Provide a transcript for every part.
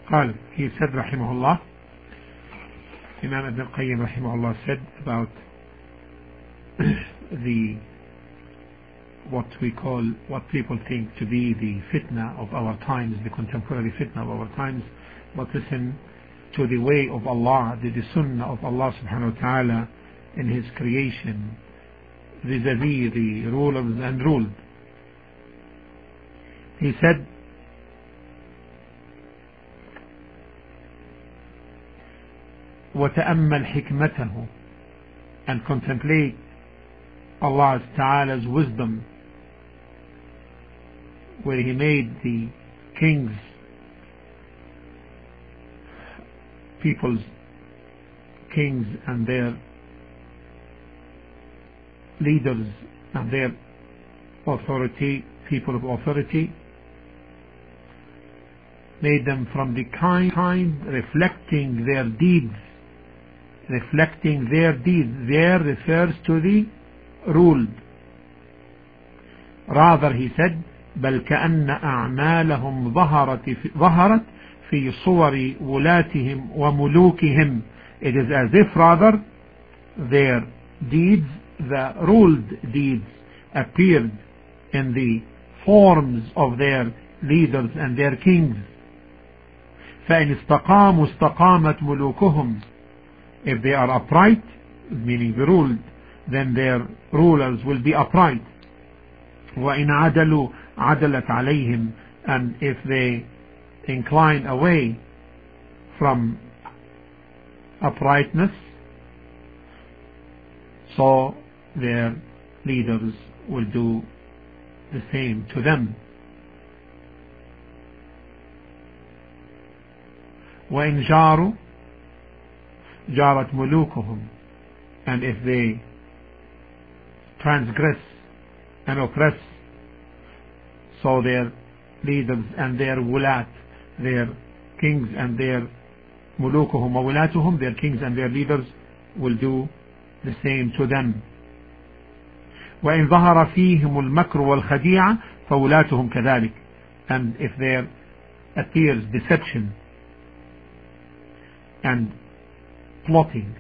قال, he said rahimahullah, Imam Ibn al-Qayyim rahimahullah said about the what people think to be the fitna of our times, the contemporary fitna of our times. But listen to the way of Allah, the sunnah of Allah subhanahu wa ta'ala in His creation vis-a-vis the rulers and ruled. He said, وَتَأَمَّلْ حِكْمَتَهُ, and contemplate Allah Ta'ala's wisdom, where He made the kings, people's kings and their leaders and their authority, people of authority, made them from the kind reflecting their deeds. Reflecting their deeds there refers to the ruled. Rather, he said, بل كأن أعمالهم ظهرت في صور ولاتهم وملوكهم. It is as if rather their deeds, the ruled deeds, appeared in the forms of their leaders and their kings. فإن استقاموا استقامت ملوكهم. If they are upright, meaning the ruled, then their rulers will be upright. وإن عدلوا عدلت عليهم. And if they incline away from uprightness, so their leaders will do the same to them. وإن جاروا جارت ملوكهم. And if they transgress and oppress, so their leaders and their wulat, their kings and their ملوكهم وولاتهم, their kings and their leaders will do the same to them. وإن ظهر فيهم المكر والخديعة فولاتهم كذلك. And if there appears deception and plotting,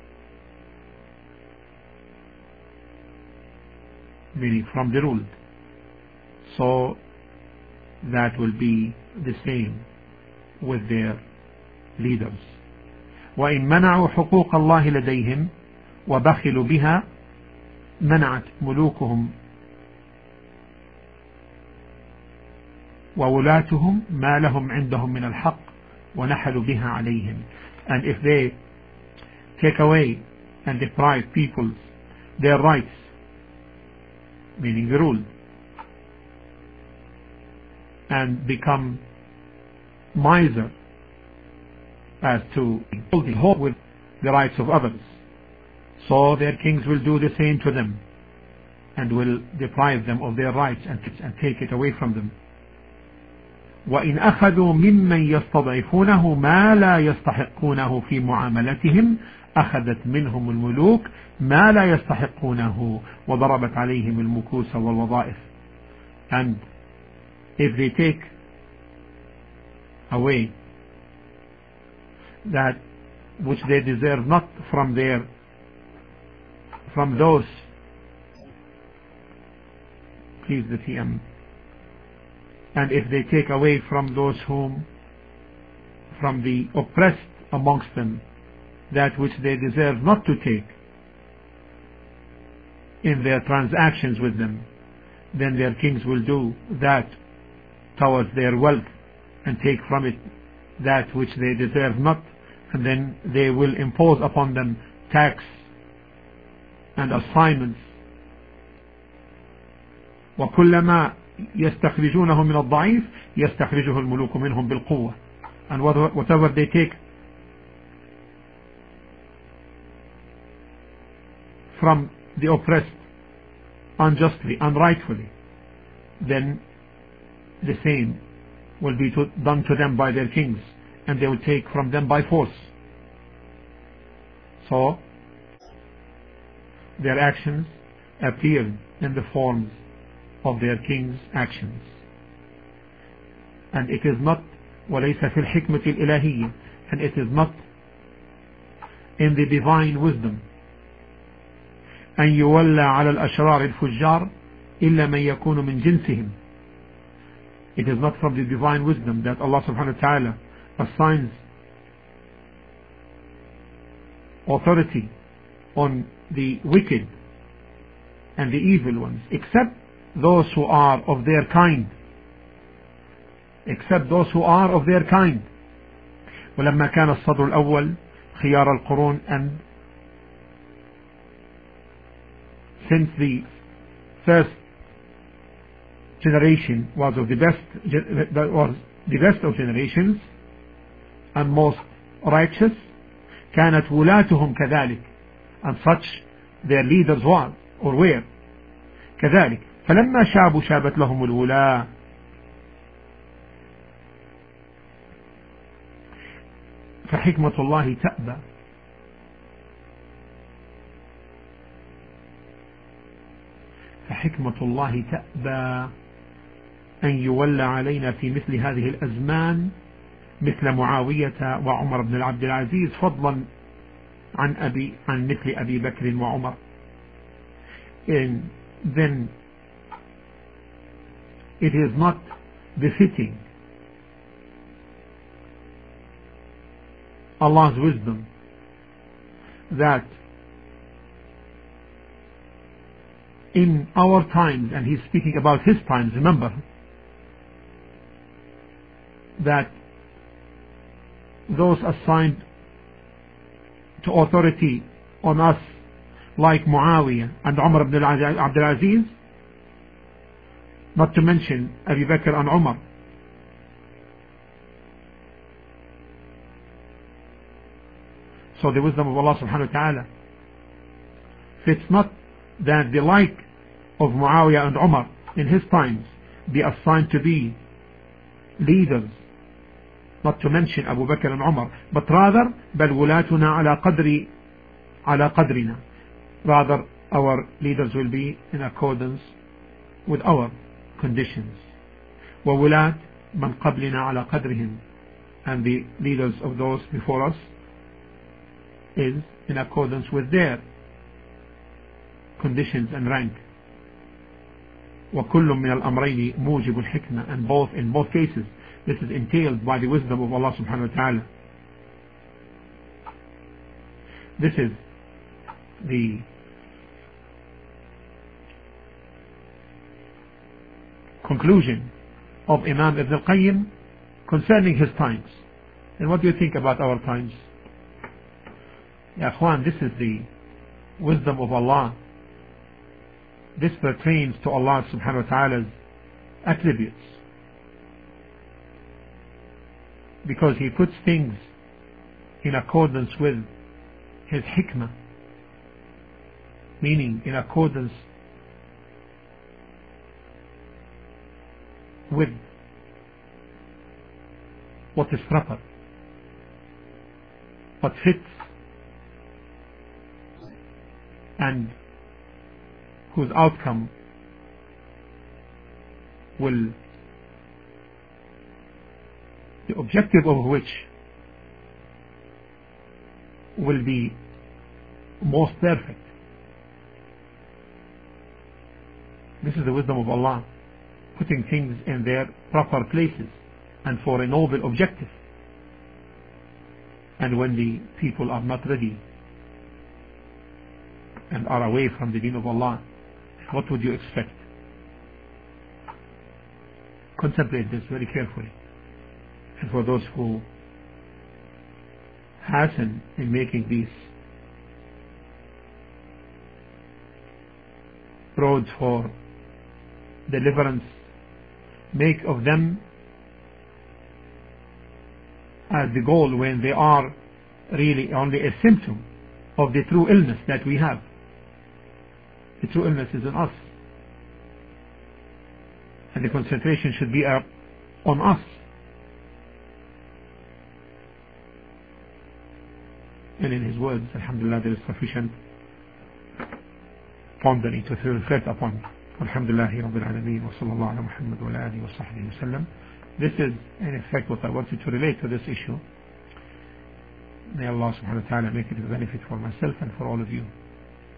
meaning from the ruled, so that will be the same with their leaders. وإن منعوا حقوق الله لديهم وبخلوا بها منعت ملوكهم وولاتهم ما لهم عندهم من الحق ونحلوا بها عليهم. And if they take away and deprive people their rights, meaning the rule, and become miser as to hold with the rights of others, so their kings will do the same to them and will deprive them of their rights and take it away from them. وإن أخذوا ممن يستضعفونه ما لا يستحقونه في معاملتهم أخذت منهم الملوك ما لا يستحقونه وضربت عليهم المكوس والوظائف. And if they take away that which they deserve not from those, please the TM, and if they take away from those from the oppressed amongst them that which they deserve not to take in their transactions with them, then their kings will do that towards their wealth and take from it that which they deserve not, and then they will impose upon them tax and assignments. وكلما يستخرجونه من الضعيف يستخرجه الملوك منهم بالقوة. And whatever they take from the oppressed unjustly, unrightfully, then the same will be done to them by their kings, and they will take from them by force. So their actions appeared in the forms of their king's actions, and it is not وليس في الحكمة الإلهية, and it is not in the divine wisdom, أن يولى على الأشرار الفجار إلا من يكون من جنسهم. It is not from the divine wisdom that Allah subhanahu wa ta'ala assigns authority on the wicked and the evil ones, except those who are of their kind, except those who are of their kind. ولما كان الصدر الأول خيار القرون, and since the first generation was of the best of generations and most righteous, كانت ولاتهم كذلك, and such their leaders were or were كذلك. فلما شابوا شابت لهم الولاة. فحكمة الله تأبى فحكمة الله تأبى أن يولى علينا في مثل هذه الأزمان مثل معاوية وعمر بن عبد العزيز, فضلا عن مثل أبي بكر وعمر. And then it is not befitting Allah's wisdom that in our times, and he's speaking about his times, remember, that those assigned to authority on us like Muawiyah and Umar ibn Abdul Aziz, not to mention Abu Bakr and Umar, so the wisdom of Allah subhanahu wa ta'ala fits not that the like of Muawiyah and Umar in his times be assigned to be leaders, not to mention Abu Bakr and Umar, but rather بل ولاتنا على قدرنا, rather our leaders will be in accordance with our conditions. وولاة من قبلنا على قدرهم, and the leaders of those before us is in accordance with their conditions and rank. وكل من الأمرين موجب الحكمة, and in both cases this is entailed by the wisdom of Allah subhanahu wa ta'ala. This is the conclusion of Imam Ibn al-Qayyim concerning his times. And what do you think about our times? Ya Akhwan, this is the wisdom of Allah. This pertains to Allah subhanahu wa ta'ala's attributes, because He puts things in accordance with His hikmah, meaning in accordance with what is proper, what fits, and whose outcome will, the objective of which will be most perfect. This is the wisdom of Allah, putting things in their proper places and for a noble objective. And when the people are not ready and are away from the deen of Allah, what would you expect? Contemplate this very carefully. And for those who hasten in making these roads for deliverance, make of them as the goal when they are really only a symptom of the true illness that we have. The true illness is in us, and the concentration should be on us. And in his words, alhamdulillah, there is sufficient pondering to reflect upon. Alhamdulillahi Rabbil Alameen, wa sallallahu ala Muhammad wa ala alihi wa sahbihi wa sallam. This is in effect what I wanted to relate to this issue. May Allah subhanahu wa ta'ala make it a benefit for myself and for all of you.